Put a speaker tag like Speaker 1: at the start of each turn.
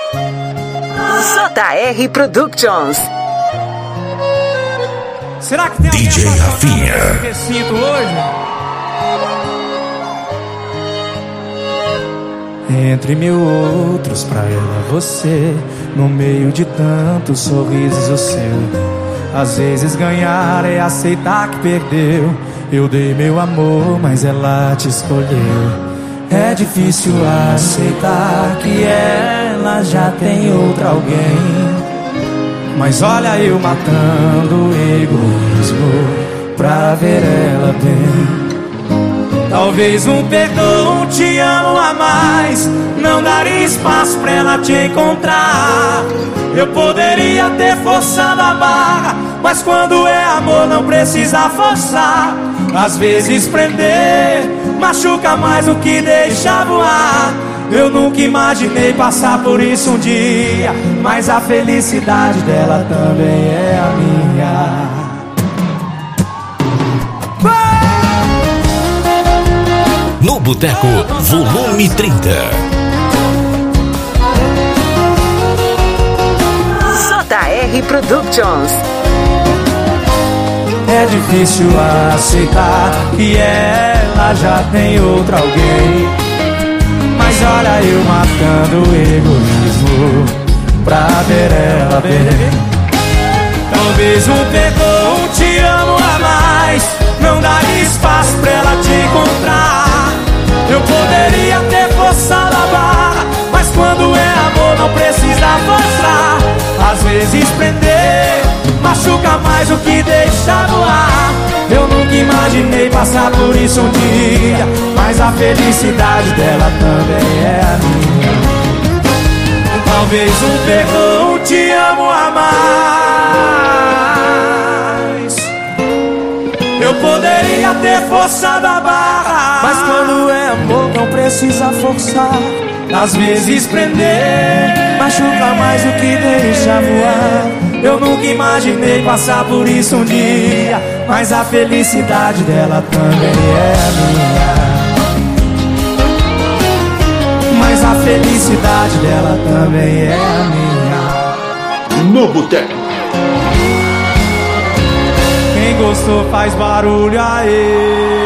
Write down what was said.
Speaker 1: JR Productions.
Speaker 2: Será que tem
Speaker 3: DJ
Speaker 2: alguém
Speaker 3: Rafinha
Speaker 2: nesse recinto hoje? Entre mil outros, pra ela você, no meio de tantos sorrisos o seu. Às vezes ganhar é aceitar que perdeu. Eu dei meu amor, mas ela te escolheu. É difícil aceitar que ela já tem outra alguém. Mas olha eu matando o egoísmo pra ver ela bem. Talvez um perdão, te amo a mais, não daria espaço pra ela te encontrar. Eu poderia ter forçado a barra, mas quando é amor não precisa forçar. Às vezes prender machuca mais do que deixar voar. Eu nunca imaginei passar por isso um dia, mas a felicidade dela também é a minha.
Speaker 3: no Boteco, volume 30.
Speaker 1: JR Productions.
Speaker 2: É difícil aceitar que ela já tem outra alguém. Mas olha eu matando o egoísmo pra ver ela bem. Talvez um perdão, te amo a mais, não daria espaço pra ela te encontrar. Eu poderia ter forçado a barra, mas quando é amor não precisa forçar. Às vezes prender machuca mais do que deixar voar. Eu nunca imaginei passar por isso um dia, mas a felicidade dela também é a minha. Talvez um perdão, te amo a mais. Eu poderia ter forçado a barra, mas quando é amor não precisa forçar. Às vezes prender machuca mais do que deixa voar. Eu nunca imaginei passar por isso um dia, mas a felicidade dela também é a minha. Mas a felicidade dela também é a minha.
Speaker 4: No Boteco.
Speaker 2: Quem gostou faz barulho aí.